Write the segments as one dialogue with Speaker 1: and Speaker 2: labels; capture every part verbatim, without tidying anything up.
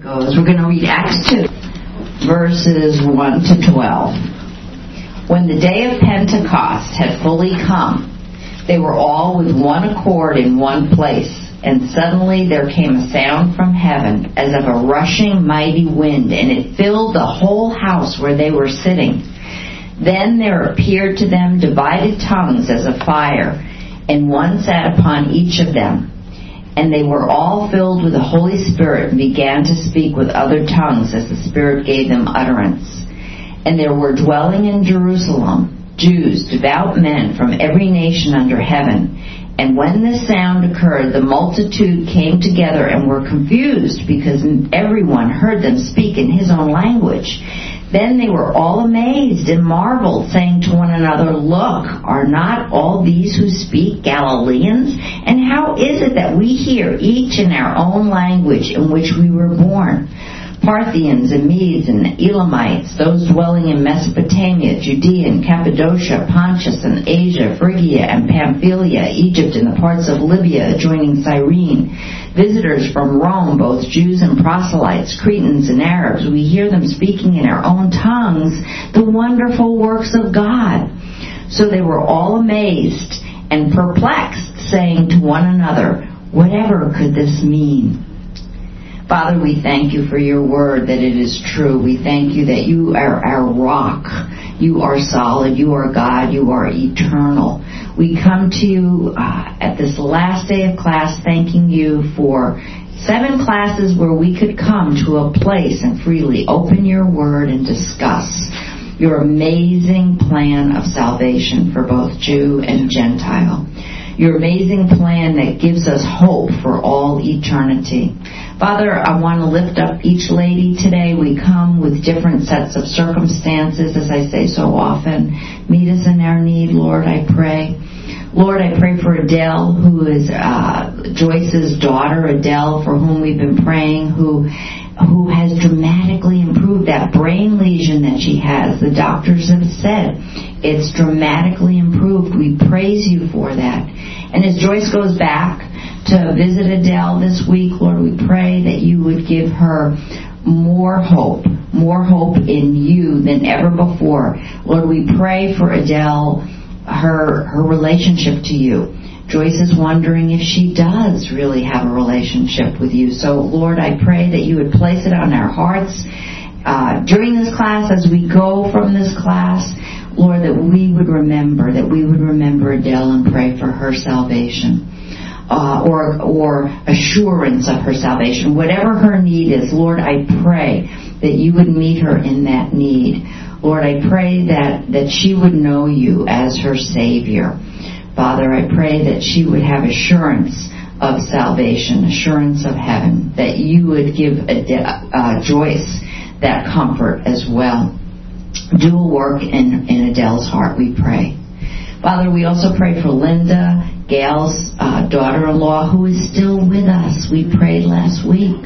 Speaker 1: goes. We're going to read Acts two, verses one to twelve. When the day of Pentecost had fully come, they were all with one accord in one place, and suddenly there came a sound from heaven as of a rushing mighty wind, and it filled the whole house where they were sitting. Then there appeared to them divided tongues as of fire, and one sat upon each of them. And they were all filled with the Holy Spirit and began to speak with other tongues as the Spirit gave them utterance. And there were dwelling in Jerusalem Jews, devout men from every nation under heaven. And when this sound occurred, the multitude came together and were confused because everyone heard them speak in his own language. Then they were all amazed and marveled, saying to one another, "Look, are not all these who speak Galileans? And how is it that we hear each in our own language in which we were born? Parthians and Medes and Elamites, those dwelling in Mesopotamia, Judea and Cappadocia, Pontus and Asia, Phrygia and Pamphylia, Egypt and the parts of Libya adjoining Cyrene, visitors from Rome, both Jews and proselytes, Cretans and Arabs, we hear them speaking in our own tongues the wonderful works of God." So they were all amazed and perplexed, saying to one another, "Whatever could this mean?" Father, we thank you for your word, that it is true. We thank you that you are our rock. You are solid. You are God. You are eternal. We come to you uh, at this last day of class thanking you for seven classes where we could come to a place and freely open your word and discuss your amazing plan of salvation for both Jew and Gentile. Your amazing plan that gives us hope for all eternity. Father, I want to lift up each lady today. We come with different sets of circumstances, as I say so often. Meet us in our need, Lord, I pray. Lord, I pray for Adele, who is uh, Joyce's daughter, Adele, for whom we've been praying, who who has dramatically improved that brain lesion that she has. The doctors have said it's dramatically improved. We praise you for that. And as Joyce goes back to visit Adele this week, Lord, we pray that you would give her more hope, more hope in you than ever before. Lord, we pray for Adele, her her relationship to you. Joyce is wondering if she does really have a relationship with you. So, Lord, I pray that you would place it on our hearts uh, during this class, as we go from this class, Lord, that we would remember, that we would remember Adele and pray for her salvation. Uh, or or assurance of her salvation. Whatever her need is, Lord, I pray that you would meet her in that need. Lord, I pray that, that she would know you as her Savior. Father, I pray that she would have assurance of salvation, assurance of heaven, that you would give uh, Joyce that comfort as well. Do a work in, in Adele's heart, we pray. Father, we also pray for Linda, Gail's uh, daughter-in-law, who is still with us. We prayed last week.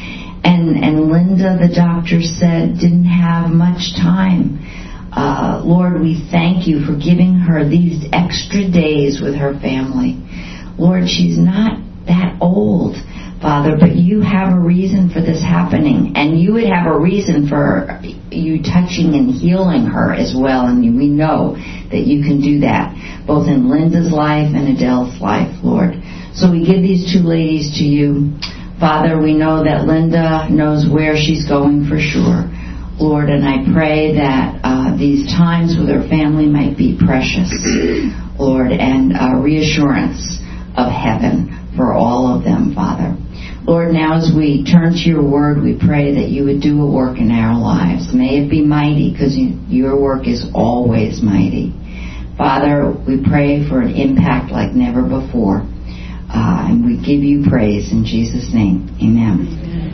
Speaker 1: And, and Linda, the doctor said, didn't have much time. Uh, Lord, we thank you for giving her these extra days with her family. Lord, she's not that old, Father, but you have a reason for this happening. And you would have a reason for you touching and healing her as well. And we know that you can do that, both in Linda's life and Adele's life, Lord. So we give these two ladies to you. Father, we know that Linda knows where she's going for sure, Lord, and I pray that uh, these times with her family might be precious, Lord, and uh, reassurance of heaven for all of them, Father. Lord, now as we turn to your word, we pray that you would do a work in our lives. May it be mighty, because you, your work is always mighty. Father, we pray for an impact like never before. Uh, and we give you praise in Jesus' name. Amen.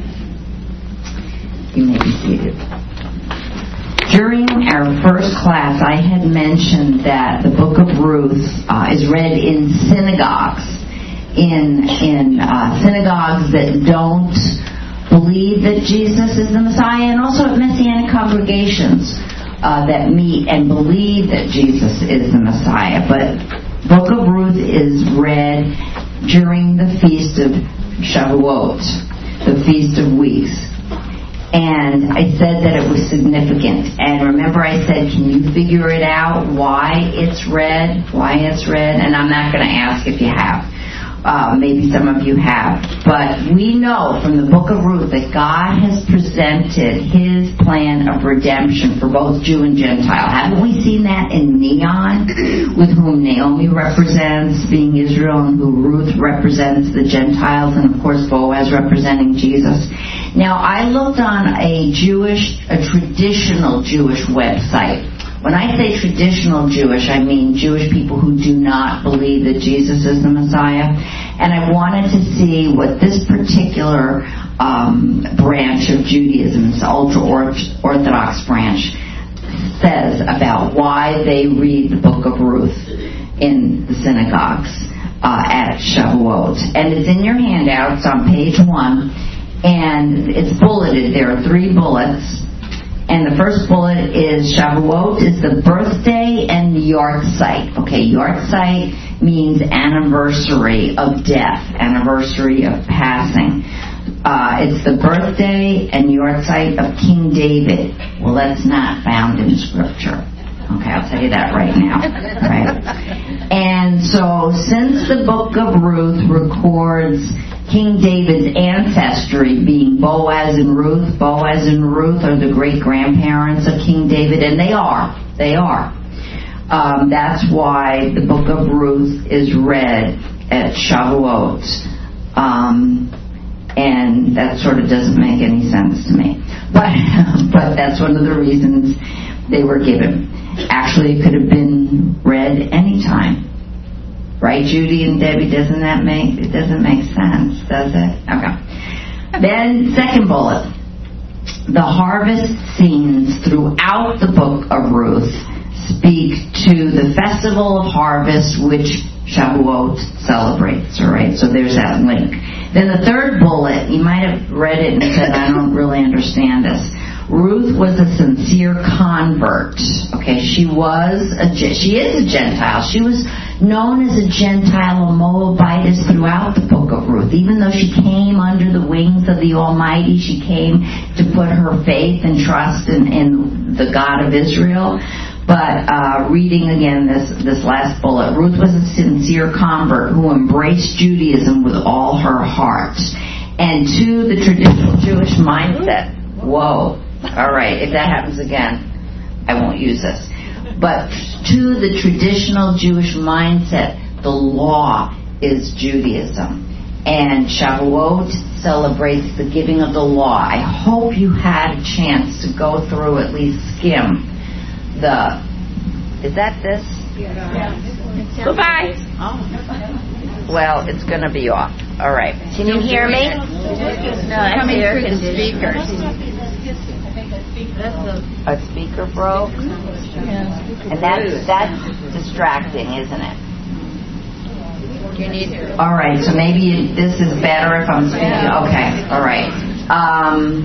Speaker 1: You may be seated. During our first class, I had mentioned that the book of Ruth uh, is read in synagogues. In in uh, synagogues that don't believe that Jesus is the Messiah, and also at Messianic congregations uh, that meet and believe that Jesus is the Messiah. But Book of Ruth is read during the Feast of Shavuot, the Feast of Weeks. And I said that it was significant. And remember I said, can you figure it out why it's red? Why it's red? And I'm not going to ask if you have. Uh, maybe some of you have. But we know from the book of Ruth that God has presented His plan of redemption for both Jew and Gentile. Haven't we seen that in neon? With whom Naomi represents being Israel and who Ruth represents the Gentiles, and of course Boaz representing Jesus. Now I looked on a Jewish, a traditional Jewish website. When I say traditional Jewish, I mean Jewish people who do not believe that Jesus is the Messiah. And I wanted to see what this particular um, branch of Judaism, this ultra-Orthodox branch, says about why they read the book of Ruth in the synagogues uh, at Shavuot. And it's in your handouts on page one, and it's bulleted. There are three bullets. And the first bullet is Shavuot is the birthday and Yortzeit. Okay, Yortzeit means anniversary of death, anniversary of passing. Uh, it's the birthday and Yortzeit of King David. Well, that's not found in Scripture. Okay, I'll tell you that right now. Right? And so, since the book of Ruth records King David's ancestry being Boaz and Ruth, Boaz and Ruth are the great-grandparents of King David, and they are. They are. Um, that's why the book of Ruth is read at Shavuot. Um, and that sort of doesn't make any sense to me. But, but that's one of the reasons they were given. Actually, it could have been read anytime. Right, Judy and Debbie? Doesn't that make, it doesn't make sense, does it? Okay. Then, second bullet. The harvest scenes throughout the book of Ruth speak to the festival of harvest, which Shavuot celebrates. All right, so there's that link. Then the third bullet, you might have read it and said, I don't really understand this. Ruth was a sincere convert. Okay, she was a, she is a Gentile. She was known as a Gentile, a Moabitess throughout the book of Ruth. Even though she came under the wings of the Almighty, she came to put her faith and trust in, in the God of Israel. But uh, reading again this, this last bullet, Ruth was a sincere convert who embraced Judaism with all her heart. And to the traditional Jewish mindset, whoa, all right, if that happens again, I won't use this. But to the traditional Jewish mindset, the law is Judaism. And Shavuot celebrates the giving of the law. I hope you had a chance to go through, at least skim the... Is that this?
Speaker 2: Yeah. Goodbye.
Speaker 1: Oh. Well, it's going to be off. All right. Can you hear me?
Speaker 2: No, I'm coming through the speakers.
Speaker 1: A speaker broke? And that's, that's distracting, isn't it?
Speaker 2: You need to.
Speaker 1: All right, so maybe this is better if I'm speaking. Okay, all right. Um,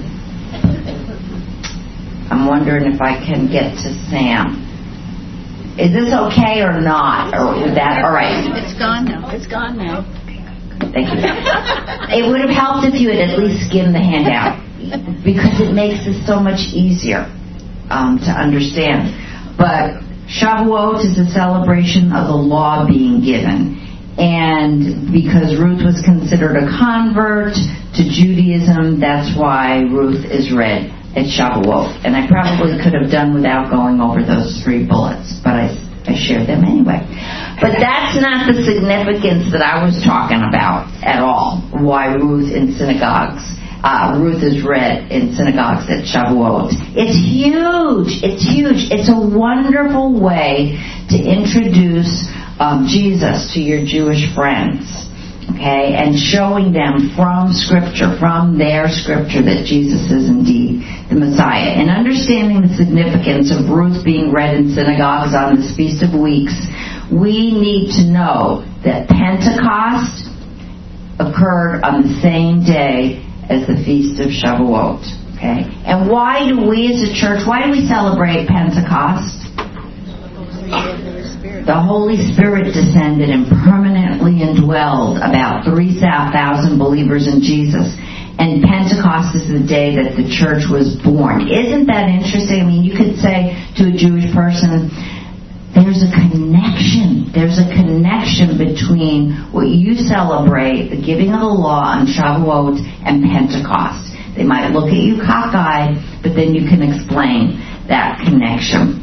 Speaker 1: I'm wondering if I can get to Sam. Is this okay or not? Or with that? All right.
Speaker 2: It's gone now. It's gone now.
Speaker 1: Thank you. It would have helped if you had at least skimmed the handout, because it makes it so much easier um, to understand. But Shavuot is a celebration of the law being given. And because Ruth was considered a convert to Judaism, that's why Ruth is read at Shavuot. And I probably could have done without going over those three bullets, but I, I shared them anyway. But that's not the significance that I was talking about at all, why Ruth in synagogues, uh, Ruth is read in synagogues at Shavuot. It's huge. It's huge. It's a wonderful way to introduce um, Jesus to your Jewish friends. Okay, and showing them from Scripture, from their Scripture, that Jesus is indeed the Messiah. And understanding the significance of Ruth being read in synagogues on this Feast of Weeks, we need to know that Pentecost occurred on the same day as the Feast of Shavuot. Okay, and why do we as a church, why do we celebrate Pentecost? The Holy Spirit descended and permanently indwelled about three thousand believers in Jesus. And Pentecost is the day that the church was born. Isn't that interesting? I mean, you could say to a Jewish person, there's a connection. There's a connection between what you celebrate, the giving of the law on Shavuot, and Pentecost. They might look at you cockeyed, but then you can explain that connection.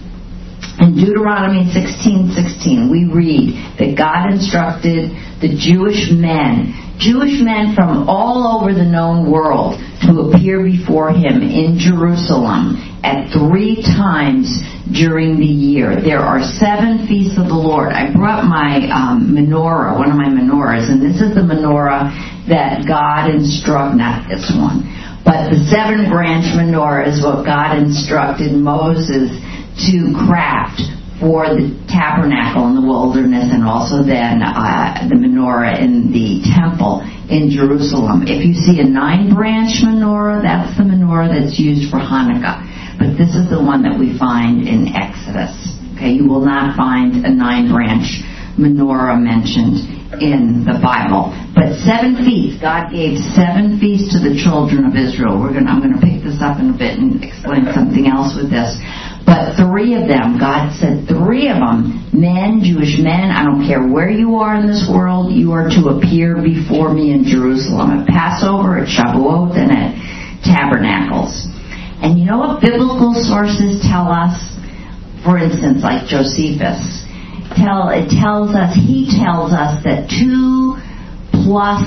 Speaker 1: In Deuteronomy sixteen sixteen, we read that God instructed the Jewish men, Jewish men from all over the known world, to appear before him in Jerusalem at three times during the year. There are seven feasts of the Lord. I brought my um, menorah, one of my menorahs, and this is the menorah that God instructed, not this one, but the seven branch menorah is what God instructed Moses to craft for the tabernacle in the wilderness, and also then uh, the menorah in the temple in Jerusalem. If you see a nine-branch menorah, that's the menorah that's used for Hanukkah. But this is the one that we find in Exodus. Okay, you will not find a nine-branch menorah mentioned in the Bible. But seven feasts, God gave seven feasts to the children of Israel. We're going. I'm going to pick this up in a bit and explain something else with this. But three of them, God said three of them, men, Jewish men, I don't care where you are in this world, you are to appear before me in Jerusalem at Passover, at Shavuot, and at Tabernacles. And you know what biblical sources tell us? For instance, like Josephus, tell it tells us he tells us that two plus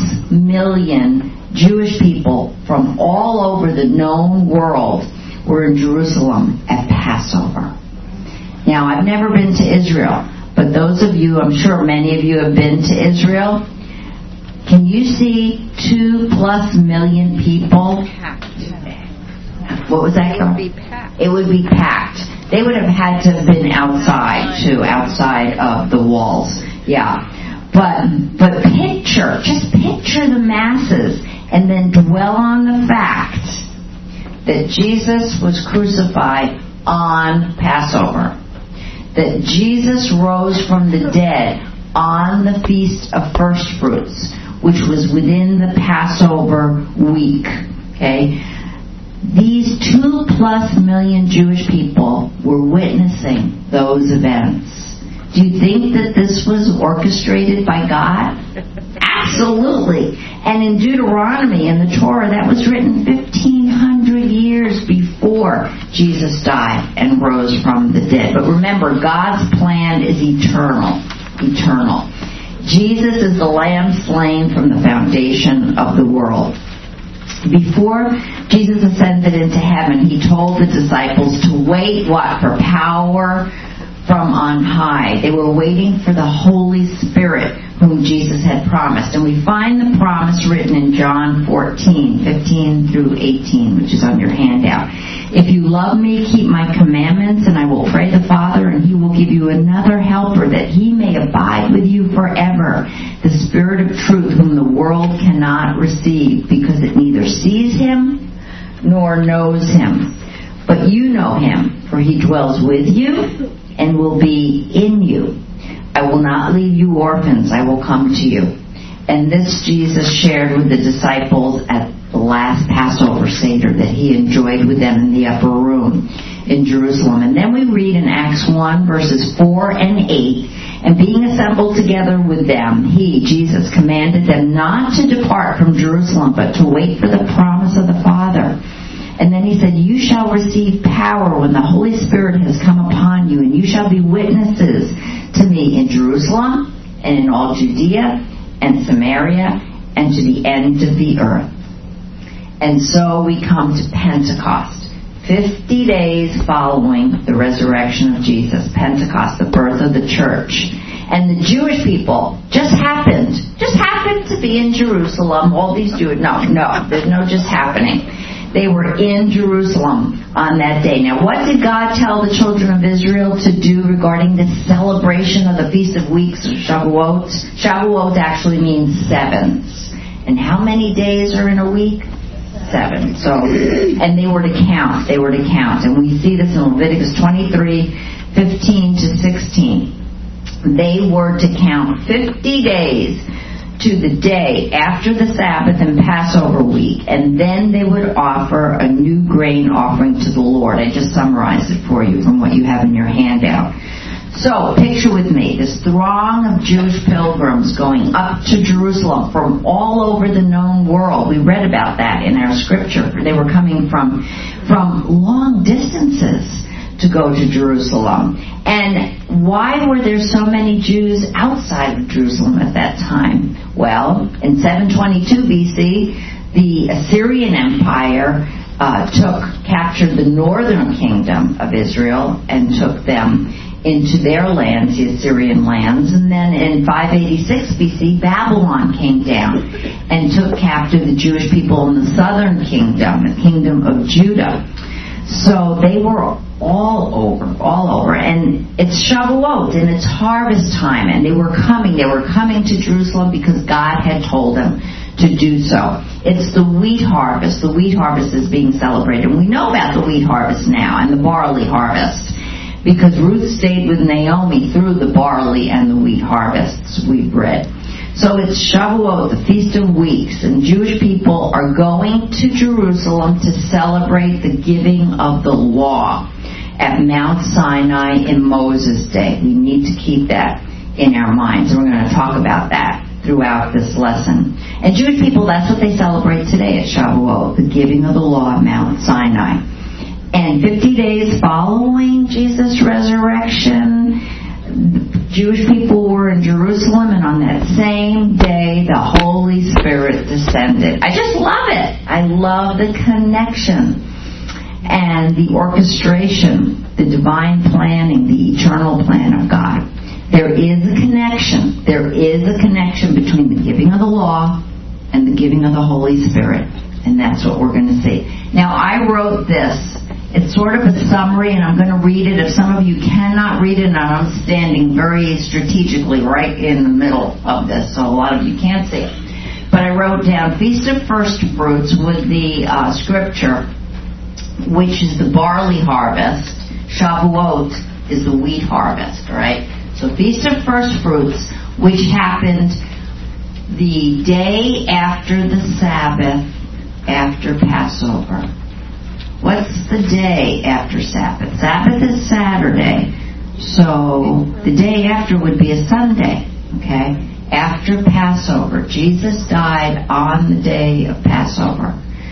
Speaker 1: million Jewish people from all over the known world were in Jerusalem at Passover. Now, I've never been to Israel, but those of you, I'm sure many of you have been to Israel. Can you see two plus million people? What was that?
Speaker 2: It would be packed.
Speaker 1: It would be packed. They would have had to have been outside, too, outside of the walls. Yeah. But, but picture, just picture the masses, and then dwell on the fact that Jesus was crucified on Passover, that Jesus rose from the dead on the Feast of First Fruits, which was within the Passover week. Okay, these two plus million Jewish people were witnessing those events. Do you think that this was orchestrated by God? Absolutely. And in Deuteronomy, in the Torah, that was written fifteen hundred years before Jesus died and rose from the dead. But remember, God's plan is eternal. Eternal. Jesus is the Lamb slain from the foundation of the world. Before Jesus ascended into heaven, he told the disciples to wait, what? For power from on high. They were waiting for the Holy Spirit, whom Jesus had promised. And we find the promise written in John fourteen, fifteen through eighteen, which is on your handout. If you love me, keep my commandments, and I will pray the Father, and he will give you another helper, that he may abide with you forever, the Spirit of truth, whom the world cannot receive, because it neither sees him nor knows him. But you know him, for he dwells with you and will be in you. I will not leave you orphans, I will come to you. And this Jesus shared with the disciples at the last Passover Seder that he enjoyed with them in the upper room in Jerusalem. And then we read in Acts one, verses four and eight, and being assembled together with them, he, Jesus, commanded them not to depart from Jerusalem, but to wait for the promise of the Father. And then he said, you shall receive power when the Holy Spirit has come upon you, and you shall be witnesses to me in Jerusalem and in all Judea and Samaria and to the end of the earth. And so we come to Pentecost, fifty days following the resurrection of Jesus. Pentecost, the birth of the church. And the Jewish people just happened, just happened to be in Jerusalem. All these Jews, no, no, there's no just happening. They were in Jerusalem on that day. Now, what did God tell the children of Israel to do regarding the celebration of the Feast of Weeks, Shavuot? Shavuot actually means sevens. And how many days are in a week? Seven. So, and they were to count. They were to count. And we see this in Leviticus twenty-three, fifteen to sixteen. They were to count fifty days to the day after the Sabbath and Passover week, and then they would offer a new grain offering to the Lord. I just summarized it for you from what you have in your handout. So, picture with me this throng of Jewish pilgrims going up to Jerusalem from all over the known world. We read about that in our scripture. They were coming from, from long distances to go to Jerusalem. And why were there so many Jews outside of Jerusalem at that time? Well, in seven twenty-two B C, the Assyrian Empire uh, took, captured the northern kingdom of Israel and took them into their lands, the Assyrian lands. And then in five eighty-six B C, Babylon came down and took captive the Jewish people in the southern kingdom, the kingdom of Judah. So they were all over, all over. And it's Shavuot, and it's harvest time, and they were coming. They were coming to Jerusalem because God had told them to do so. It's the wheat harvest. The wheat harvest is being celebrated. And we know about the wheat harvest now and the barley harvest because Ruth stayed with Naomi through the barley and the wheat harvests, we've read. So it's Shavuot, the Feast of Weeks, and Jewish people are going to Jerusalem to celebrate the giving of the law at Mount Sinai in Moses' day. We need to keep that in our minds, and we're going to talk about that throughout this lesson. And Jewish people, that's what they celebrate today at Shavuot, the giving of the law at Mount Sinai. And fifty days following Jesus' resurrection, Jewish people were in Jerusalem, and on that same day, the Holy Spirit descended. I just love it. I love the connection and the orchestration, the divine planning, the eternal plan of God. There is a connection. There is a connection between the giving of the law and the giving of the Holy Spirit, and that's what we're going to see. Now, I wrote this. It's sort of a summary, and I'm going to read it. If some of you cannot read it, and I'm standing very strategically right in the middle of this, so a lot of you can't see it. But I wrote down Feast of First Fruits with the uh, scripture, which is the barley harvest. Shavuot is the wheat harvest, right? So Feast of First Fruits, which happened the day after the Sabbath, after Passover. What's the day after Sabbath? Sabbath is Saturday, so the day after would be a Sunday, okay? After Passover. Jesus died on the day of Passover.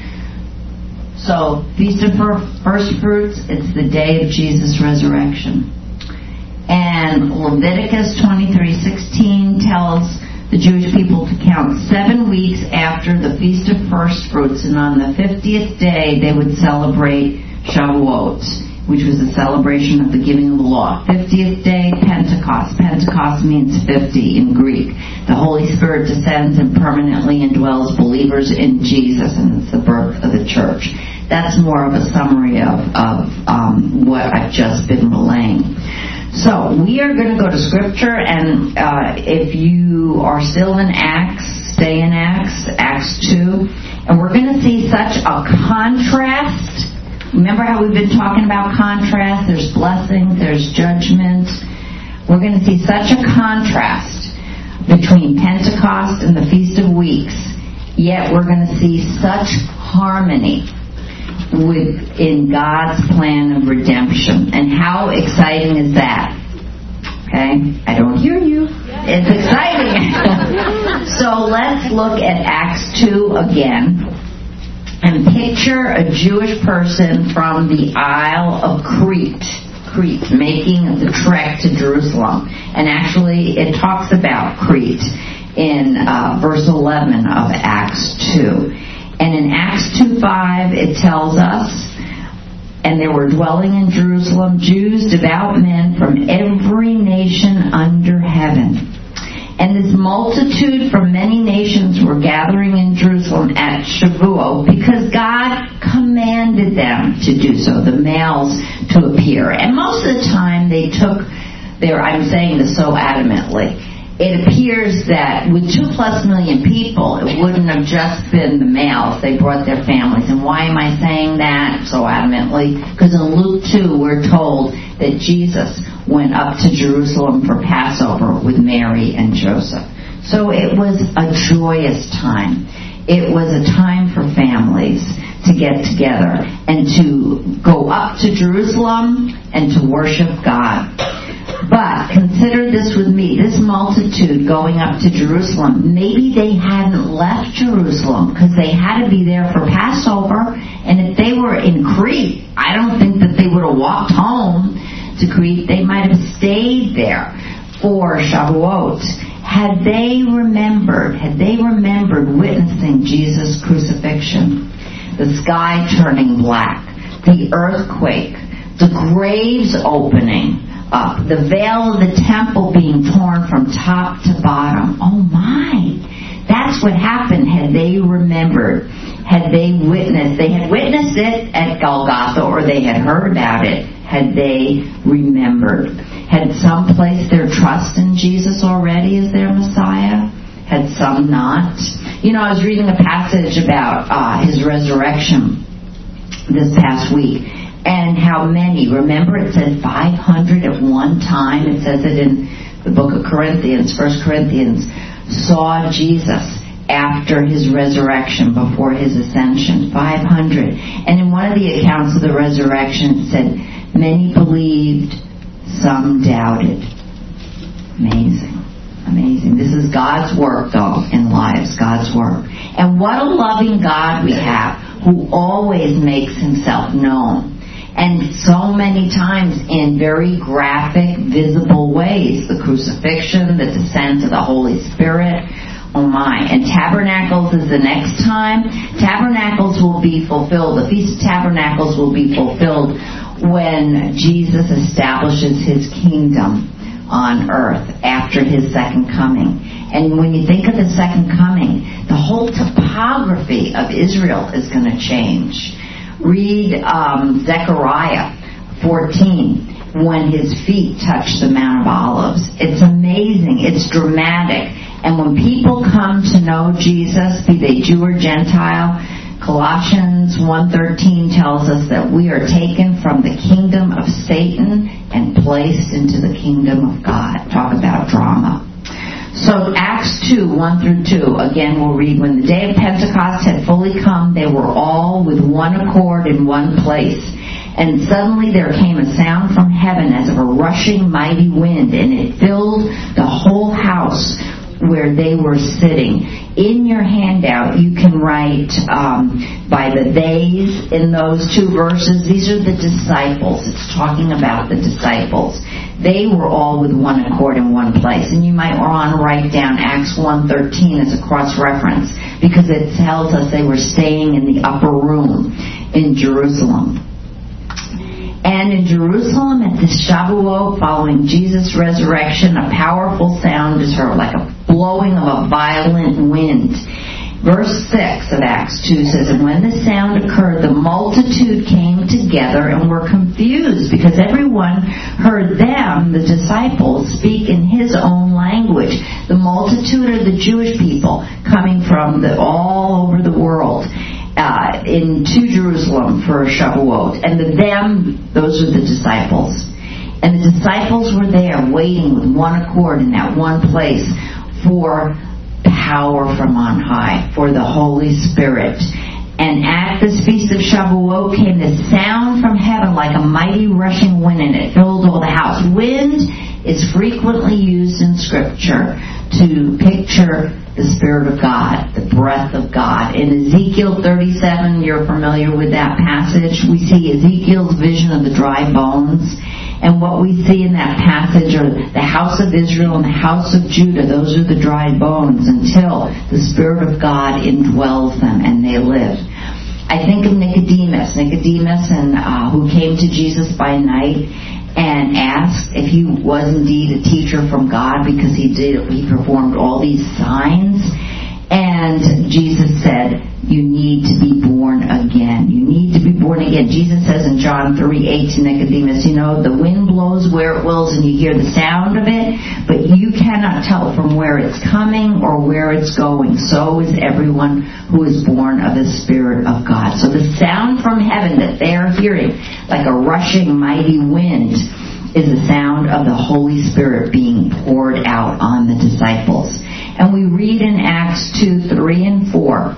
Speaker 1: So, Feast of First Fruits, it's the day of Jesus' resurrection. And Leviticus twenty-three sixteen tells the Jewish people to count seven weeks after the Feast of First Fruits, and on the fiftieth day they would celebrate Shavuot, which was a celebration of the giving of the law. fiftieth day, Pentecost. Pentecost means fifty in Greek. The Holy Spirit descends and permanently indwells believers in Jesus, and it's the birth of the church. That's more of a summary of, of um, what I've just been relaying. So, we are going to go to Scripture, and uh, if you are still in Acts, stay in Acts, Acts two, and we're going to see such a contrast. Remember how we've been talking about contrast? There's blessings, there's judgment. We're going to see such a contrast between Pentecost and the Feast of Weeks, yet we're going to see such harmony within God's plan of redemption. And how exciting is that? Okay? I don't hear you. It's exciting. So let's look at Acts two again and picture a Jewish person from the Isle of Crete, Crete, making the trek to Jerusalem. And actually it talks about Crete in uh, verse eleven of Acts two. And in Acts two five, it tells us, and there were dwelling in Jerusalem Jews, devout men from every nation under heaven. And this multitude from many nations were gathering in Jerusalem at Shavuot because God commanded them to do so, the males to appear. And most of the time they took their, I'm saying this so adamantly, it appears that with two plus million people, it wouldn't have just been the males. They brought their families. And why am I saying that so adamantly? Because in Luke two, we're told that Jesus went up to Jerusalem for Passover with Mary and Joseph. So it was a joyous time. It was a time for families to get together and to go up to Jerusalem and to worship God. But consider this with me, this multitude going up to Jerusalem, maybe they hadn't left Jerusalem because they had to be there for Passover, and if they were in Crete, I don't think that they would have walked home to Crete. They might have stayed there for Shavuot. Had they remembered, had they remembered witnessing Jesus' crucifixion, the sky turning black, the earthquake, the graves opening up, the veil of the temple being torn from top to bottom. Oh my! That's what happened had they remembered, had they witnessed. They had witnessed it at Golgotha, or they had heard about it, had they remembered. Had some placed their trust in Jesus already as their Messiah? Had some not? You know, I was reading a passage about uh, his resurrection this past week, and how many, remember it said five hundred at one time, it says it in the book of Corinthians, First Corinthians, saw Jesus after his resurrection, before his ascension, five hundred. And in one of the accounts of the resurrection it said, many believed, some doubted. Amazing. Amazing. This is God's work, though, in lives. God's work. And what a loving God we have, who always makes himself known. And so many times in very graphic, visible ways. The crucifixion, the descent of the Holy Spirit. Oh my. And Tabernacles is the next time. Tabernacles will be fulfilled. The Feast of Tabernacles will be fulfilled when Jesus establishes his kingdom on earth after his second coming. And when you think of the second coming, the whole topography of Israel is going to change. Read um, Zechariah fourteen, when his feet touch the Mount of Olives. It's amazing. It's dramatic. And when people come to know Jesus, be they Jew or Gentile, Colossians one thirteen tells us that we are taken from the kingdom of Satan and placed into the kingdom of God. Talk about drama. So Acts two, one through two, again we'll read, when the day of Pentecost had fully come, they were all with one accord in one place. And suddenly there came a sound from heaven as of a rushing mighty wind, and it filled the whole house where they were sitting. In your handout, you can write um, by the theys in those two verses. These are the disciples. It's talking about the disciples. They were all with one accord in one place. And you might want to write down Acts one thirteen as a cross-reference, because it tells us they were staying in the upper room in Jerusalem. And in Jerusalem at the Shavuot following Jesus' resurrection, a powerful sound is heard, like a blowing of a violent wind. Verse six of Acts two says, and when the sound occurred, the multitude came together and were confused, because everyone heard them, the disciples, speak in his own language. The multitude are the Jewish people coming from the, all over the world. Uh, into Jerusalem for Shavuot. And the them, those are the disciples. And the disciples were there waiting with one accord in that one place for power from on high, for the Holy Spirit. And at this feast of Shavuot came the sound from heaven like a mighty rushing wind, and it filled all the house. Wind is frequently used in Scripture to picture the Spirit of God, the breath of God. In Ezekiel thirty-seven, you're familiar with that passage, we see Ezekiel's vision of the dry bones. And what we see in that passage are the house of Israel and the house of Judah. Those are the dry bones until the Spirit of God indwells them and they live. I think of Nicodemus. Nicodemus, and uh, who came to Jesus by night and asked if he was indeed a teacher from God, because he did he performed all these signs. And Jesus said, you need to be born again. You need to be born again. Jesus says in John three eight to Nicodemus, you know, the wind blows where it wills and you hear the sound of it, but you cannot tell from where it's coming or where it's going. So is everyone who is born of the Spirit of God. So the sound from heaven that they're hearing, like a rushing mighty wind, is the sound of the Holy Spirit being poured out on the disciples. And we read in Acts two, three, and four,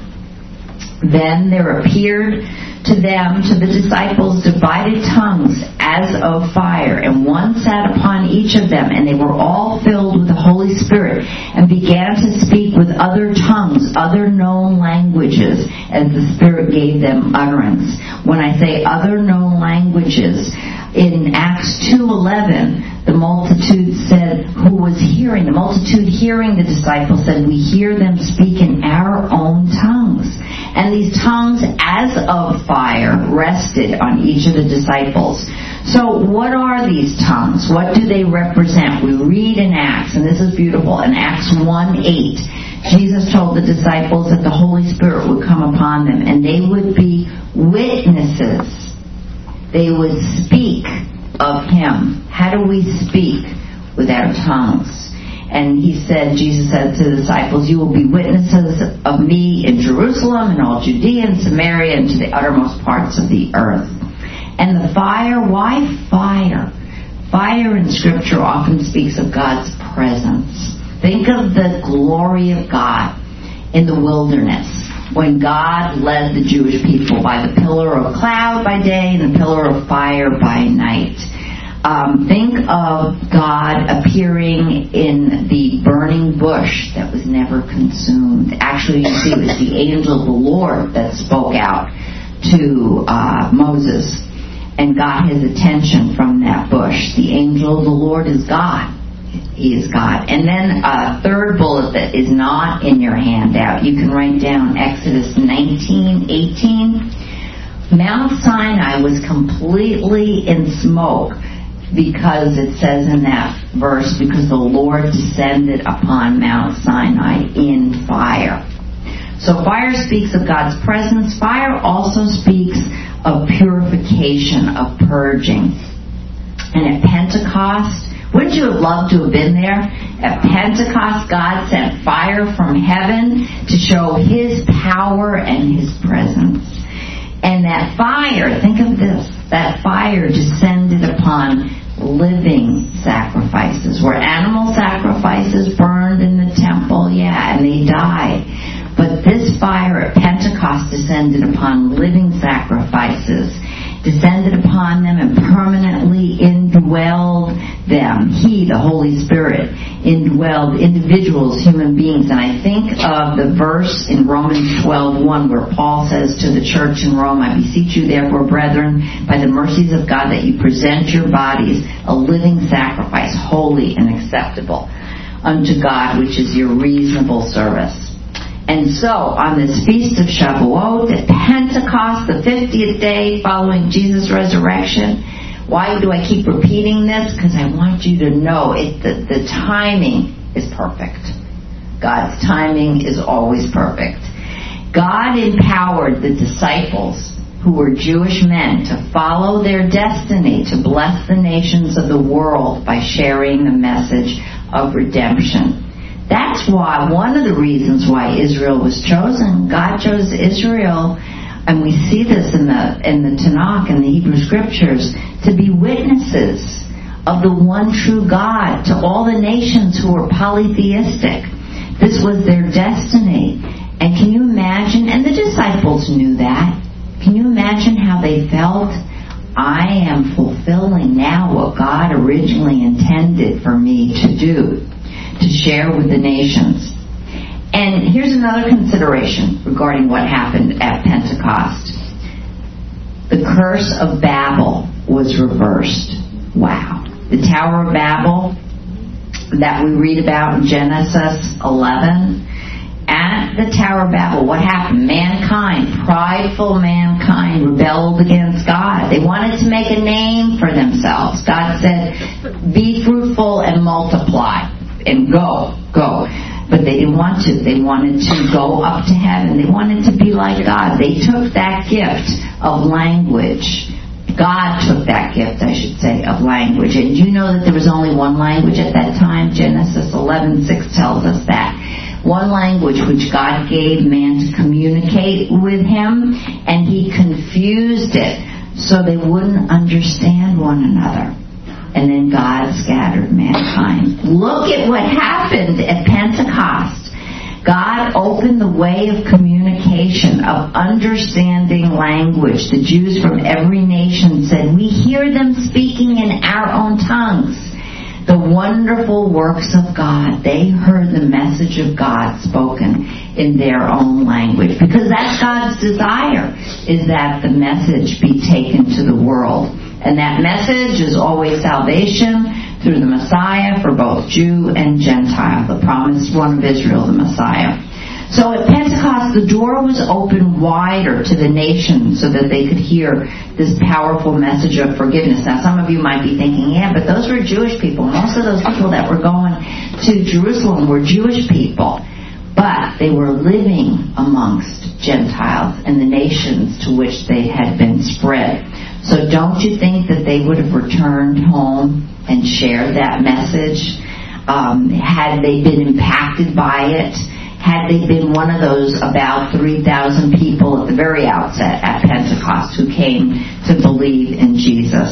Speaker 1: "Then there appeared to them, to the disciples, divided tongues as of fire, and one sat upon each of them, and they were all filled with the Holy Spirit, and began to speak with other tongues, other known languages, as the Spirit gave them utterance." When I say other known languages, in Acts two eleven, the multitude said, who was hearing, the multitude hearing the disciples said, "We hear them speak in our own tongues." And these tongues, as of fire, rested on each of the disciples. So what are these tongues? What do they represent? We read in Acts, and this is beautiful, in Acts one eight, Jesus told the disciples that the Holy Spirit would come upon them, and they would be witnesses. They would speak of Him. How do we speak? With our tongues. And he said, Jesus said to the disciples, "You will be witnesses of me in Jerusalem and all Judea and Samaria and to the uttermost parts of the earth." And the fire, why fire? Fire in Scripture often speaks of God's presence. Think of the glory of God in the wilderness, when God led the Jewish people by the pillar of cloud by day and the pillar of fire by night. Um, think of God appearing in the burning bush that was never consumed. Actually, you see, it was the angel of the Lord that spoke out to uh, Moses and got his attention from that bush. The angel of the Lord is God. He is God. And then a third bullet that is not in your handout. You can write down Exodus nineteen eighteen. Mount Sinai was completely in smoke, because it says in that verse, because the Lord descended upon Mount Sinai in fire. So fire speaks of God's presence. Fire also speaks of purification, of purging. And at Pentecost, wouldn't you have loved to have been there? At Pentecost, God sent fire from heaven to show His power and His presence. And that fire, think of this, that fire descended upon living sacrifices. Where animal sacrifices burned in the temple, yeah, and they died. But this fire at Pentecost descended upon living sacrifices, descended upon them and permanently indwelled them. He, the Holy Spirit, indwelled individuals, human beings. And I think of the verse in Romans twelve one where Paul says to the church in Rome, "I beseech you therefore, brethren, by the mercies of God, that you present your bodies a living sacrifice, holy and acceptable unto God, which is your reasonable service." And so, on this feast of Shavuot, at Pentecost, the fiftieth day following Jesus' resurrection, why do I keep repeating this? Because I want you to know it, the, the timing is perfect. God's timing is always perfect. God empowered the disciples, who were Jewish men, to follow their destiny, to bless the nations of the world by sharing the message of redemption. That's why, one of the reasons why Israel was chosen, God chose Israel, and we see this in the in the Tanakh and the Hebrew Scriptures, to be witnesses of the one true God to all the nations who were polytheistic. This was their destiny. And can you imagine, and the disciples knew that, can you imagine how they felt? I am fulfilling now what God originally intended for me to do, to share with the nations. And here's another consideration regarding what happened at Pentecost. The curse of Babel was reversed. Wow. The Tower of Babel that we read about in Genesis eleven. At the Tower of Babel, what happened? Mankind, prideful mankind, rebelled against God. They wanted to make a name for themselves. God said, "Be fruitful and multiply." And go, go. But they didn't want to. They wanted to go up to heaven. They wanted to be like God. They took that gift of language. God took that gift, I should say, of language. And you know that there was only one language at that time? Genesis eleven six tells us that. One language which God gave man to communicate with Him, and He confused it so they wouldn't understand one another. And then God scattered mankind. Look at what happened at Pentecost. God opened the way of communication, of understanding language. The Jews from every nation said, we hear them speaking in our own tongues the wonderful works of God. They heard the message of God spoken in their own language. Because that's God's desire, is that the message be taken to the world. And that message is always salvation through the Messiah for both Jew and Gentile, the promised one of Israel, the Messiah. So at Pentecost, the door was opened wider to the nations so that they could hear this powerful message of forgiveness. Now, some of you might be thinking, yeah, but those were Jewish people. Most of those people that were going to Jerusalem were Jewish people. But they were living amongst Gentiles and the nations to which they had been spread. So don't you think that they would have returned home and shared that message? Um, had they been impacted by it? Had they been one of those about three thousand people at the very outset at Pentecost who came to believe in Jesus?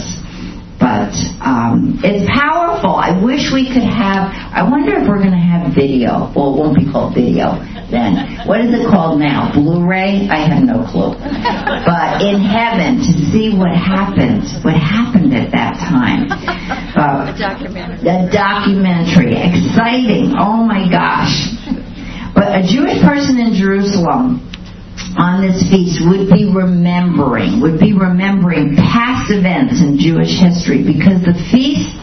Speaker 1: But um, it's powerful. I wish we could have, I wonder if we're going to have video. Well, it won't be called video then. What is it called now? Blu-ray? I have no clue. But in heaven, to see what happened, what happened at that time. Uh,
Speaker 2: a documentary.
Speaker 1: The documentary. Exciting. Oh my gosh. But a Jewish person in Jerusalem on this feast would be remembering, would be remembering past events in Jewish history, because the feasts,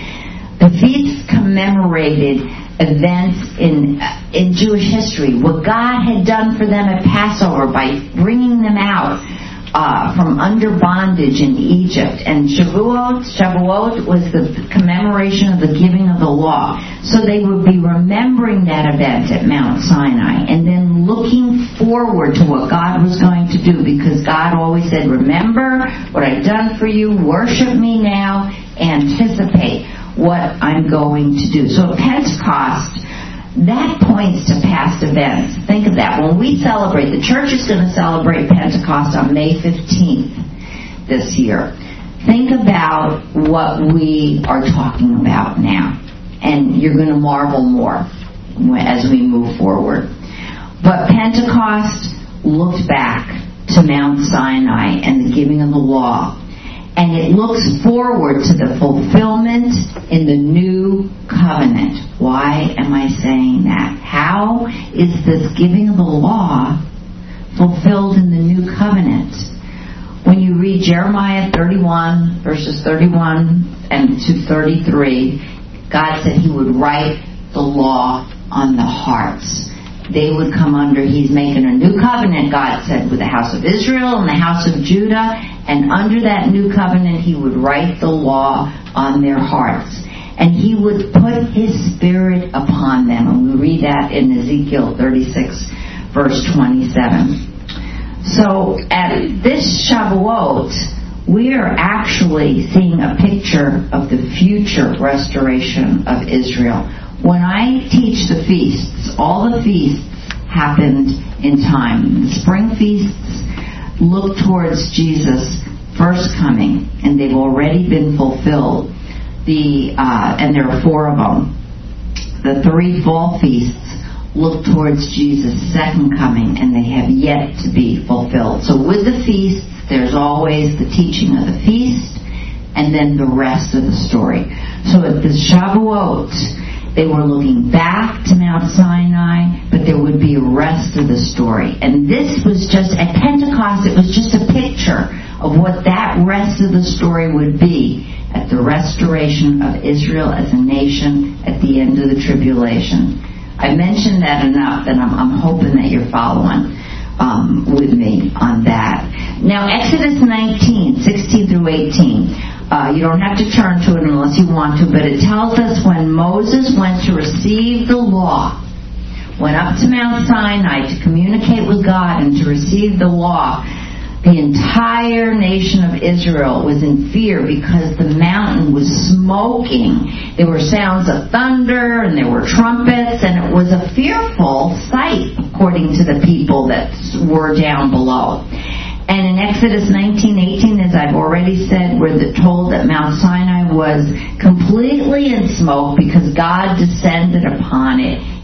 Speaker 1: the feasts commemorated events in in Jewish history, what God had done for them at Passover by bringing them out uh, from under bondage in Egypt. And Shavuot, Shavuot was the commemoration of the giving of the law. So they would be remembering that event at Mount Sinai and then looking forward to what God was going to do, because God always said, remember what I've done for you, worship me now, anticipate what I'm going to do. So at Pentecost, that points to past events. Think of that. When we celebrate, the church is going to celebrate Pentecost on May fifteenth this year. Think about what we are talking about now. And you're going to marvel more as we move forward. But Pentecost looked back to Mount Sinai and the giving of the law. And it looks forward to the fulfillment in the new covenant. Why am I saying that? How is this giving of the law fulfilled in the new covenant? When you read Jeremiah thirty-one, verses thirty-one and to thirty-three, God said He would write the law on the hearts. They would come under, He's making a new covenant, God said, with the house of Israel and the house of Judah. And under that new covenant, He would write the law on their hearts. And He would put His Spirit upon them. And we read that in Ezekiel thirty-six, verse twenty-seven. So at this Shavuot, we are actually seeing a picture of the future restoration of Israel. When I teach the feasts, all the feasts happened in time. The spring feasts look towards Jesus' first coming, and they've already been fulfilled. The uh, and there are four of them. The three fall feasts look towards Jesus' second coming, and they have yet to be fulfilled. So with the feasts, there's always the teaching of the feast, and then the rest of the story. So at the Shavuot, they were looking back to Mount Sinai, but there would be a rest of the story. And this was just, at Pentecost, it was just a picture of what that rest of the story would be at the restoration of Israel as a nation at the end of the tribulation. I mentioned that enough, and I'm, I'm hoping that you're following um, with me on that. Now, Exodus nineteen, sixteen through eighteen. Uh, you don't have to turn to it unless you want to, but it tells us when Moses went to receive the law, went up to Mount Sinai to communicate with God and to receive the law, the entire nation of Israel was in fear because the mountain was smoking. There were sounds of thunder and there were trumpets, and it was a fearful sight according to the people that were down below. And in Exodus nineteen eighteen, as I've already said, we're told that Mount Sinai was completely in smoke because God descended upon it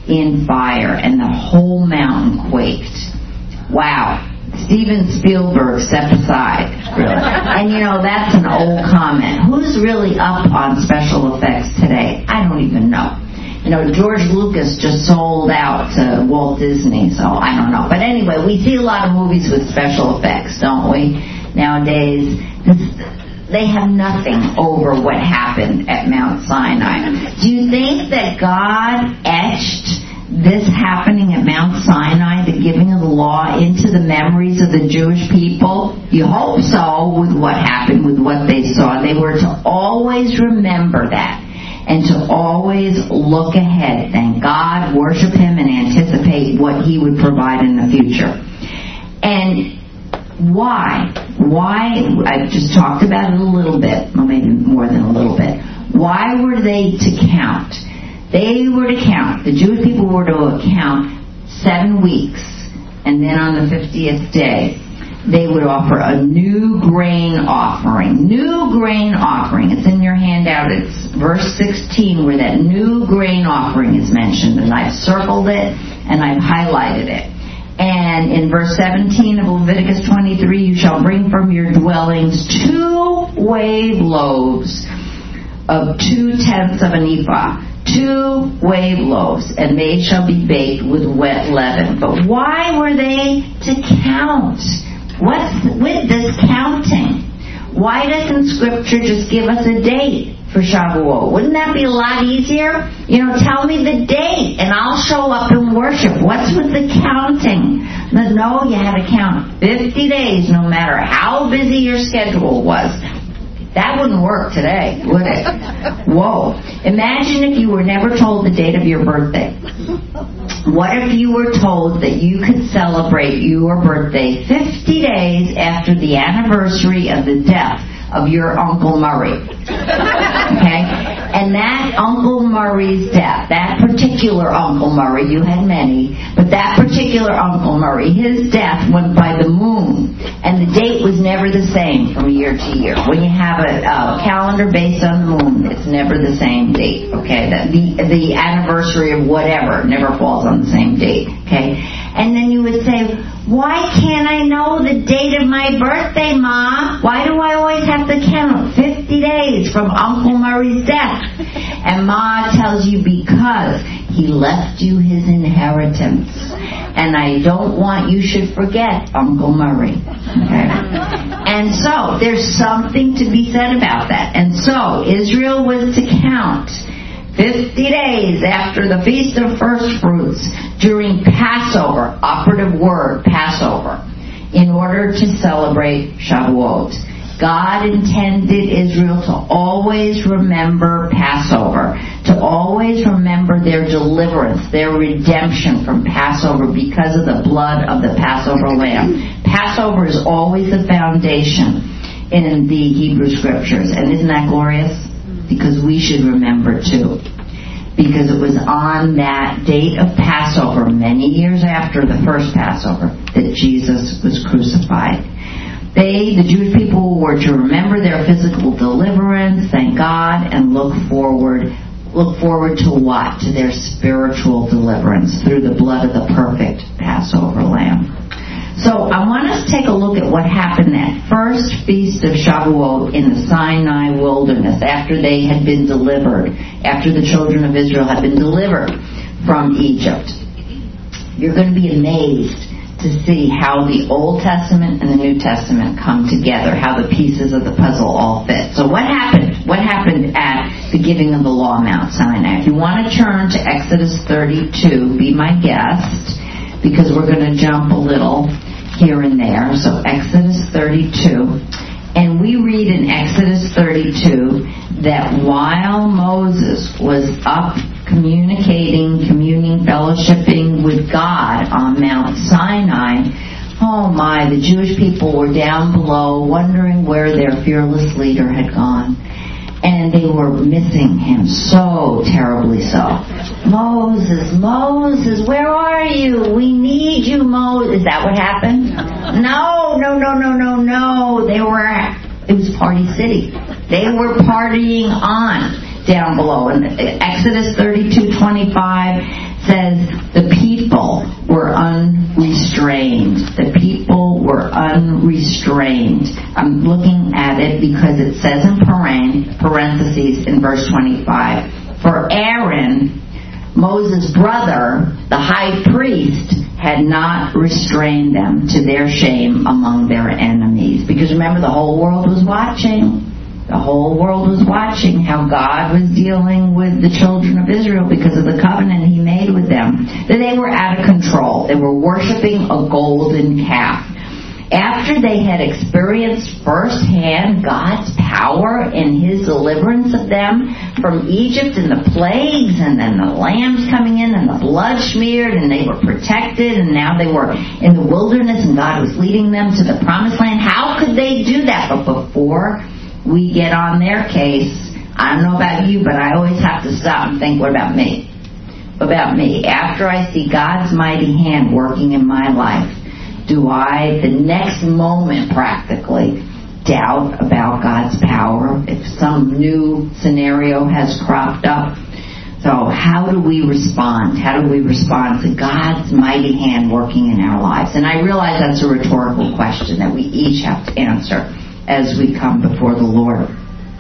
Speaker 1: in fire, and the whole mountain quaked. Wow. Steven Spielberg stepped aside, really. And you know, that's an old comment. Who's really up on special effects today? I don't even know. You know, George Lucas just sold out to Walt Disney, so I don't know. But anyway, we see a lot of movies with special effects, don't we? Nowadays, this, they have nothing over what happened at Mount Sinai. Do you think that God etched this happening at Mount Sinai, the giving of the law, into the memories of the Jewish people? You hope so, with what happened, with what they saw. They were to always remember that and to always look ahead, thank God, worship Him, and anticipate what He would provide in the future. And why? Why? I've just talked about it a little bit, or maybe more than a little bit. Why were they to count? They were to count, the Jewish people were to count seven weeks, and then on the fiftieth day, they would offer a new grain offering. New grain offering. It's in your handout. It's verse sixteen where that new grain offering is mentioned, and I've circled it and I've highlighted it. And in verse seventeen of Leviticus twenty-three, you shall bring from your dwellings two wave loaves of two tenths of an ephah. Two wave loaves, and they shall be baked with wet leaven. But why were they to count? What's with this counting? Why doesn't Scripture just give us a date for Shavuot? Wouldn't that be a lot easier? You know, tell me the date, and I'll show up and worship. What's with the counting? No, you had to count fifty days, no matter how busy your schedule was. That wouldn't work today, would it? Whoa. Imagine if you were never told the date of your birthday. What if you were told that you could celebrate your birthday fifty days after the anniversary of the death of your Uncle Murray? Okay? And that Uncle Murray's death, that particular Uncle Murray, you had many, but that particular Uncle Murray, his death went by the moon, and the date was never the same from year to year. When you have a, a calendar based on the moon, it's never the same date, okay? The, the, the anniversary of whatever never falls on the same date, okay? And then you would say, why can't I know the date of my birthday, Ma? Why do I always have to count fifty days from Uncle Murray's death? And Ma tells you, because he left you his inheritance. And I don't want you should forget Uncle Murray. Okay? And so, there's something to be said about that. And so, Israel was to count fifty days after the Feast of First Fruits during Passover, operative word, Passover, in order to celebrate Shavuot. God intended Israel to always remember Passover, to always remember their deliverance, their redemption from Passover because of the blood of the Passover lamb. Passover is always the foundation in the Hebrew Scriptures. And isn't that glorious? Because we should remember too. Because it was on that date of Passover, many years after the first Passover, that Jesus was crucified. They, the Jewish people, were to remember their physical deliverance, thank God, and look forward. Look forward to what? To their spiritual deliverance through the blood of the perfect Passover lamb. So I want us to take a look at what happened that first feast of Shavuot in the Sinai wilderness after they had been delivered, after the children of Israel had been delivered from Egypt. You're going to be amazed to see how the Old Testament and the New Testament come together, how the pieces of the puzzle all fit. So what happened? What happened at the giving of the law, Mount Sinai? If you want to turn to Exodus thirty-two, be my guest, because we're going to jump a little here and there. So Exodus thirty-two. And we read in Exodus thirty-two that while Moses was up communicating, communing, fellowshipping with God on Mount Sinai, oh my, the Jewish people were down below wondering where their fearless leader had gone. And they were missing him so terribly so. Moses, Moses, where are you? We need you, Moses. Is that what happened? No, no, no, no, no, no. They were, it was Party City. They were partying on down below. And Exodus thirty-two twenty-five says the people were unrestrained. The people were unrestrained. I'm looking at it because it says in parentheses in verse twenty-five, for Aaron, Moses' brother, the high priest, had not restrained them to their shame among their enemies. Because remember, the whole world was watching. The whole world was watching how God was dealing with the children of Israel because of the covenant He made with them. That they were out of control. They were worshiping a golden calf. After they had experienced firsthand God's power in His deliverance of them from Egypt and the plagues and then the lambs coming in and the blood smeared and they were protected and now they were in the wilderness and God was leading them to the promised land, how could they do that? But before we get on their case, I don't know about you, but I always have to stop and think, what about me? What about me? After I see God's mighty hand working in my life, do I, the next moment practically, doubt about God's power if some new scenario has cropped up? So how do we respond? How do we respond to God's mighty hand working in our lives? And I realize that's a rhetorical question that we each have to answer as we come before the Lord.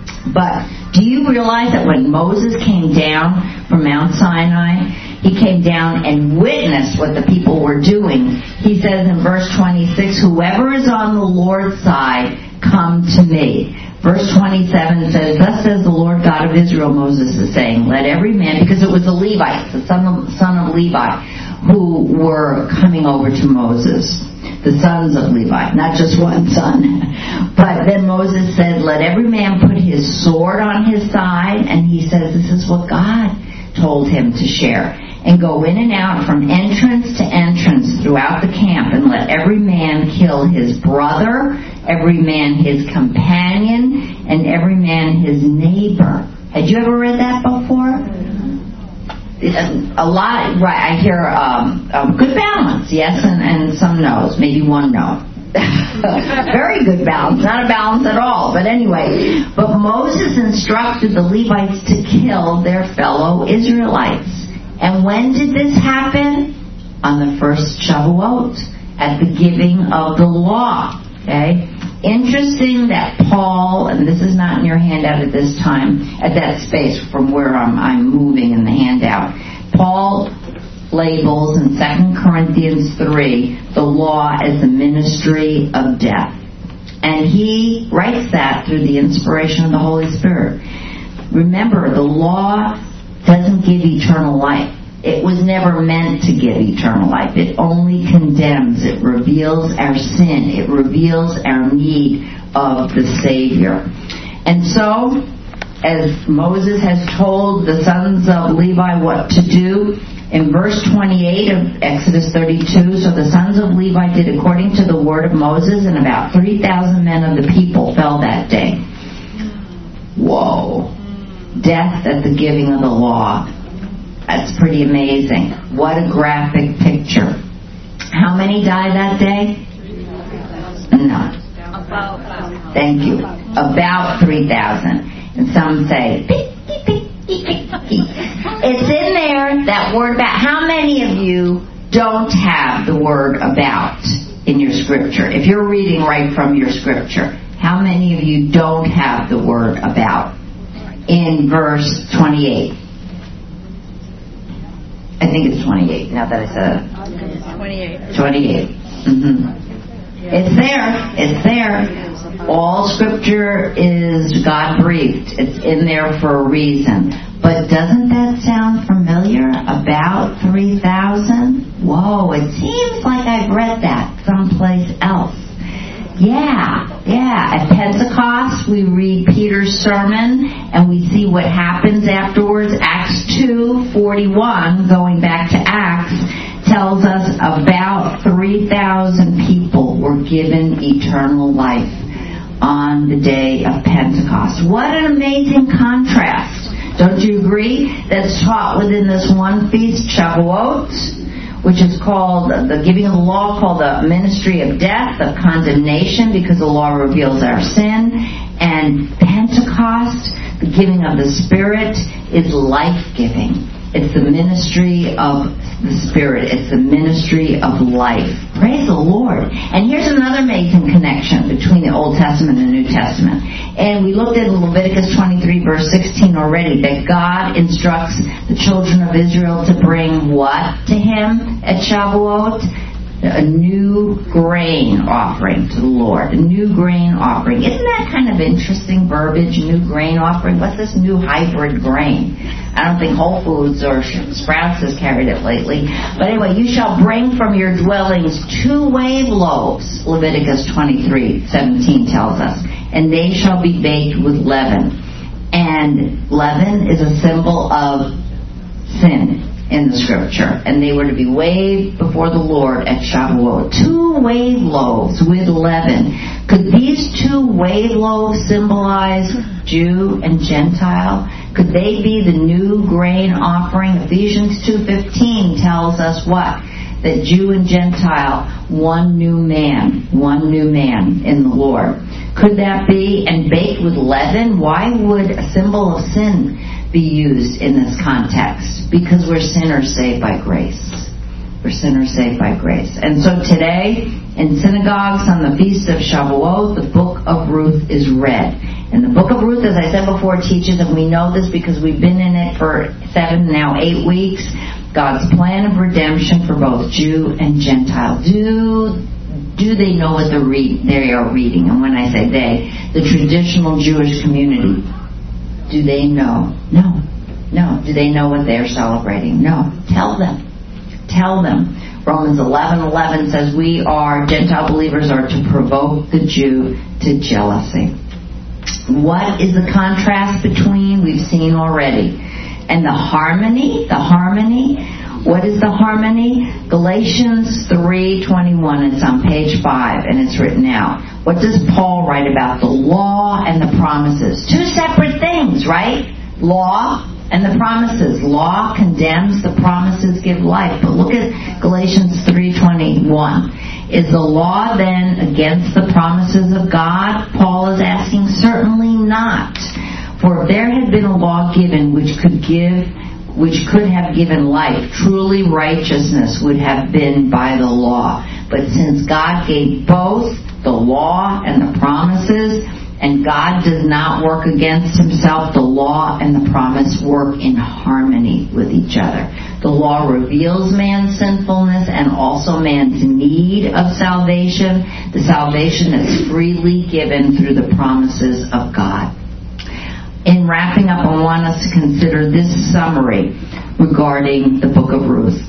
Speaker 1: But do you realize that when Moses came down from Mount Sinai, he came down and witnessed what the people were doing? He says in verse twenty-six, whoever is on the Lord's side, come to me. Verse twenty-seven says, thus says the Lord God of Israel, Moses is saying, let every man, because it was the Levites, the son of, son of Levi, who were coming over to Moses. The sons of Levi, not just one son. But then Moses said, let every man put his sword on his side. And he says this is what God told him to share. And go in and out from entrance to entrance throughout the camp. And let every man kill his brother, every man his companion, and every man his neighbor. Had you ever read that before? A lot, right, I hear um, a good balance, yes, and, and some no's, maybe one no. Very good balance, not a balance at all, but anyway. But Moses instructed the Levites to kill their fellow Israelites. And when did this happen? On the first Shavuot, at the giving of the law, okay? Interesting that Paul, and this is not in your handout at this time, at that space from where I'm, I'm moving in the handout, Paul labels in Second Corinthians three the law as the ministry of death. And he writes that through the inspiration of the Holy Spirit. Remember, the law doesn't give eternal life. It was never meant to give eternal life. It only condemns. It reveals our sin. It reveals our need of the Savior. And so, as Moses has told the sons of Levi what to do, in verse twenty-eight of Exodus thirty-two, so the sons of Levi did according to the word of Moses, and about three thousand men of the people fell that day. Whoa. Death at the giving of the law. That's pretty amazing. What a graphic picture. How many died that day? No. Thank you. About three thousand. And some say, beep, beep, beep, beep, beep, beep. It's in there, that word about. How many of you don't have the word about in your scripture? If you're reading right from your scripture, how many of you don't have the word about in verse twenty-eight? I think it's twenty-eight, now that I said it.
Speaker 2: twenty-eight.
Speaker 1: twenty-eight. Mm-hmm. It's there. It's there. All scripture is God-breathed. It's in there for a reason. But doesn't that sound familiar? About three thousand? Whoa, it seems like I've read that someplace else. Yeah, yeah. At Pentecost, we read Peter's sermon, and we see what happens afterwards. Acts two forty-one, going back to Acts, tells us about three thousand people were given eternal life on the day of Pentecost. What an amazing contrast. Don't you agree? That's taught within this one feast, Shavuot, which is called the giving of the law, called the ministry of death, of condemnation, because the law reveals our sin. And Pentecost, the giving of the Spirit, is life-giving. It's the ministry of the Spirit. It's the ministry of life. Praise the Lord. And here's another amazing connection between the Old Testament and the New Testament. And we looked at Leviticus twenty-three, verse sixteen already, that God instructs the children of Israel to bring what to Him at Shavuot? A new grain offering to the Lord. A new grain offering. Isn't that kind of interesting verbiage, new grain offering? What's this new hybrid grain? I don't think Whole Foods or Sprouts has carried it lately. But anyway, you shall bring from your dwellings two wave loaves, Leviticus twenty-three seventeen tells us. And they shall be baked with leaven. And leaven is a symbol of sin in the Scripture, and they were to be waved before the Lord at Shavuot. Two wave loaves with leaven. Could these two wave loaves symbolize Jew and Gentile? Could they be the new grain offering? Ephesians two fifteen tells us what? That Jew and Gentile, one new man, one new man in the Lord. Could that be? And baked with leaven? Why would a symbol of sin be used in this context? Because we're sinners saved by grace. We're sinners saved by grace. And so today, in synagogues on the Feast of Shavuot, the book of Ruth is read. And the book of Ruth, as I said before, teaches, and we know this because we've been in it for seven, now eight weeks, God's plan of redemption for both Jew and Gentile. Do do they know what they're read, they are reading? And when I say they, the traditional Jewish community. Do they know? No. No. Do they know what they're celebrating? No. Tell them. Tell them. Romans eleven eleven says we are, Gentile believers are to provoke the Jew to jealousy. What is the contrast between? We've seen already. And the harmony, the harmony, what is the harmony? Galatians three twenty-one, it's on page five, and it's written out. What does Paul write about? The law and the promises. Two separate things, right? Law and the promises. Law condemns, the promises give life. But look at Galatians three twenty-one. Is the law then against the promises of God? Paul is asking, certainly not. For if there had been a law given which could give which could have given life, truly righteousness would have been by the law. But since God gave both the law and the promises, and God does not work against Himself, the law and the promise work in harmony with each other. The law reveals man's sinfulness and also man's need of salvation, the salvation that's freely given through the promises of God. In wrapping up, I want us to consider this summary regarding the book of Ruth.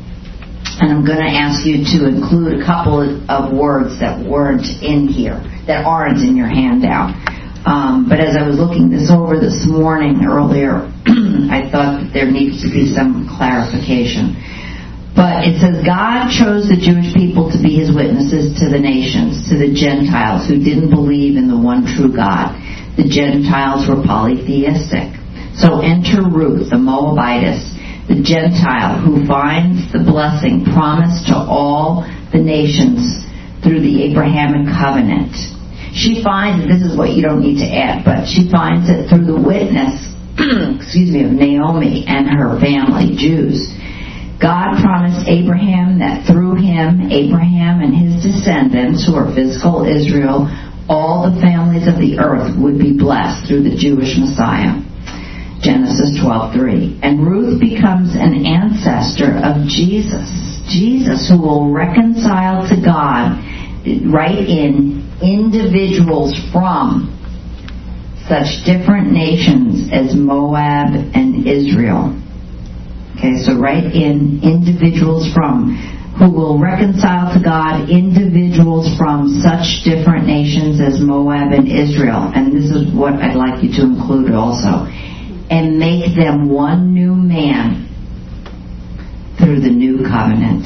Speaker 1: And I'm going to ask you to include a couple of words that weren't in here, that aren't in your handout. Um, but as I was looking this over this morning earlier, I thought that there needs to be some clarification. But it says, God chose the Jewish people to be His witnesses to the nations, to the Gentiles who didn't believe in the one true God. The Gentiles were polytheistic. So enter Ruth, the Moabitess, the Gentile who finds the blessing promised to all the nations through the Abrahamic covenant. She finds, this is what you don't need to add, but she finds it through the witness, excuse me, of Naomi and her family, Jews. God promised Abraham that through him, Abraham and his descendants, who are physical Israel, all the families of the earth would be blessed through the Jewish Messiah. Genesis twelve three. And Ruth becomes an ancestor of Jesus. Jesus, who will reconcile to God, right in, individuals from such different nations as Moab and Israel. Okay, so right in, individuals from, who will reconcile to God individuals from such different nations as Moab and Israel. And this is what I'd like you to include also. And make them one new man through the new covenant.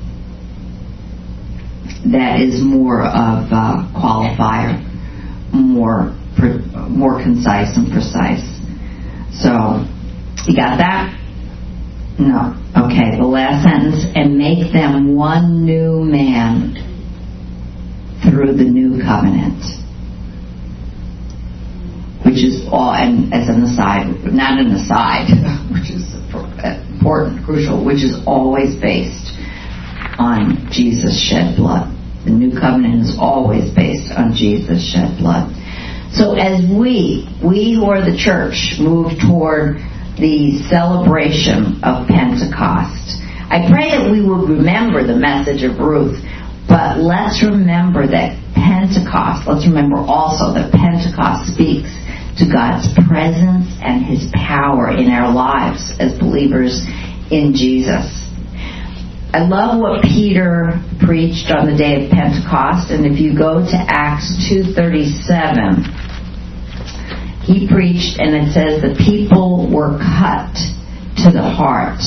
Speaker 1: That is more of a qualifier, more, more concise and precise. So, you got that? No. Okay, the last sentence, and make them one new man through the new covenant. Which is all, and as an aside, not an aside, which is important, crucial, which is always based on Jesus' shed blood. The new covenant is always based on Jesus' shed blood. So as we, we who are the church, move toward the celebration of Pentecost, I pray that we will remember the message of Ruth, but let's remember that Pentecost, let's remember also that Pentecost speaks to God's presence and His power in our lives as believers in Jesus. I love what Peter preached on the day of Pentecost, and if you go to Acts two thirty-seven, he preached, and it says the people were cut to the heart.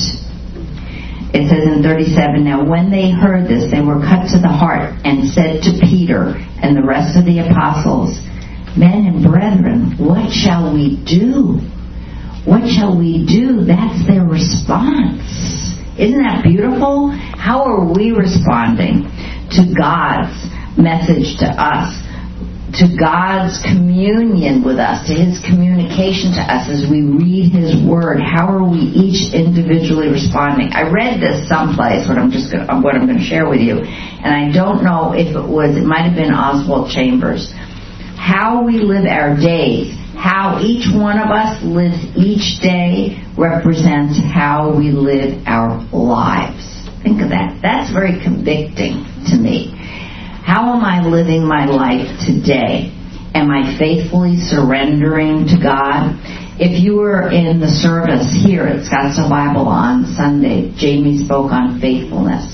Speaker 1: It says in thirty-seven, now when they heard this, they were cut to the heart and said to Peter and the rest of the apostles, men and brethren, what shall we do? What shall we do? That's their response. Isn't that beautiful? How are we responding to God's message to us, to God's communion with us, to His communication to us as we read His Word? How are we each individually responding? I read this someplace, what I'm just gonna, what I'm going to share with you, and I don't know if it was, it might have been Oswald Chambers. How we live our days, how each one of us lives each day represents how we live our lives. Think of that. That's very convicting to me. How am I living my life today? Am I faithfully surrendering to God? If you were in the service here at Scottsdale Bible on Sunday, Jamie spoke on faithfulness.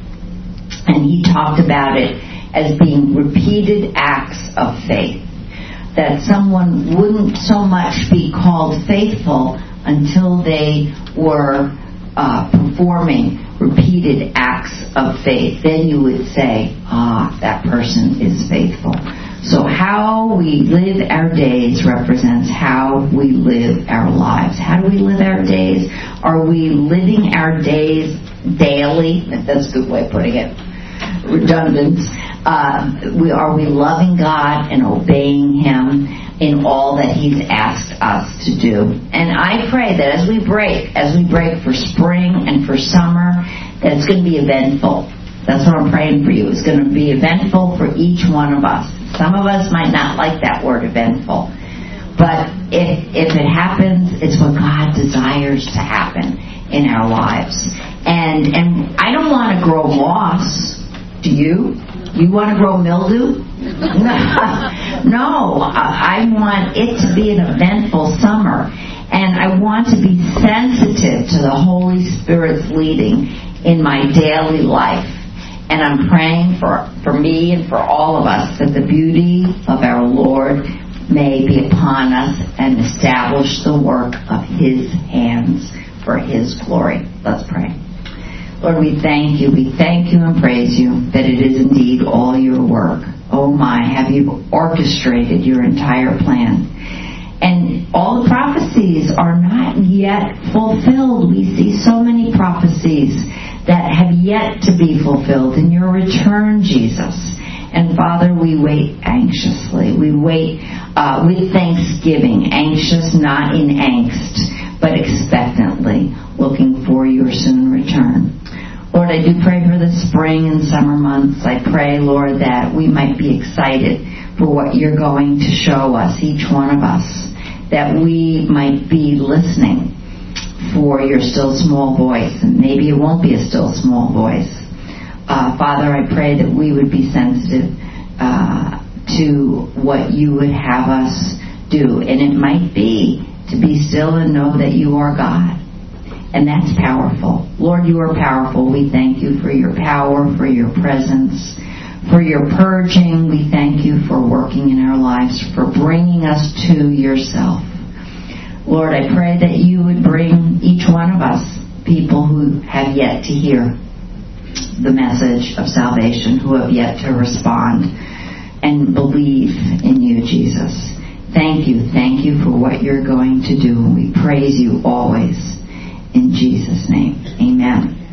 Speaker 1: And he talked about it as being repeated acts of faith. That someone wouldn't so much be called faithful until they were uh, performing repeated acts of faith. Then you would say, ah, that person is faithful. So how we live our days represents how we live our lives. How do we live our days? Are we living our days daily? That's a good way of putting it. Redundant. Uh, we, are we loving God and obeying Him in all that He's asked us to do? And I pray that as we break, as we break for spring and for summer, that it's going to be eventful. That's what I'm praying for you. It's going to be eventful for each one of us. Some of us might not like that word eventful. But if, if it happens, it's what God desires to happen in our lives. And, and I don't want to grow moss. Do you? You want to grow mildew? No, I want it to be an eventful summer. And I want to be sensitive to the Holy Spirit's leading in my daily life. And I'm praying for, for me and for all of us that the beauty of our Lord may be upon us and establish the work of His hands for His glory. Let's pray. Lord, we thank you, we thank you and praise you that it is indeed all your work. Oh my, have you orchestrated your entire plan. And all the prophecies are not yet fulfilled. We see so many prophecies that have yet to be fulfilled in your return, Jesus. And Father, we wait anxiously. We wait uh, with thanksgiving, anxious not in angst, but expectantly, looking for your soon return. Lord, I do pray for the spring and summer months. I pray, Lord, that we might be excited for what you're going to show us, each one of us, that we might be listening for your still small voice. And maybe it won't be a still small voice. Uh, Father, I pray that we would be sensitive uh, to what you would have us do. And it might be to be still and know that you are God. And that's powerful. Lord, you are powerful. We thank you for your power, for your presence, for your purging. We thank you for working in our lives, for bringing us to yourself. Lord, I pray that you would bring each one of us people who have yet to hear the message of salvation, who have yet to respond and believe in you, Jesus. Thank you. Thank you for what you're going to do. And we praise you always. In Jesus' name, amen.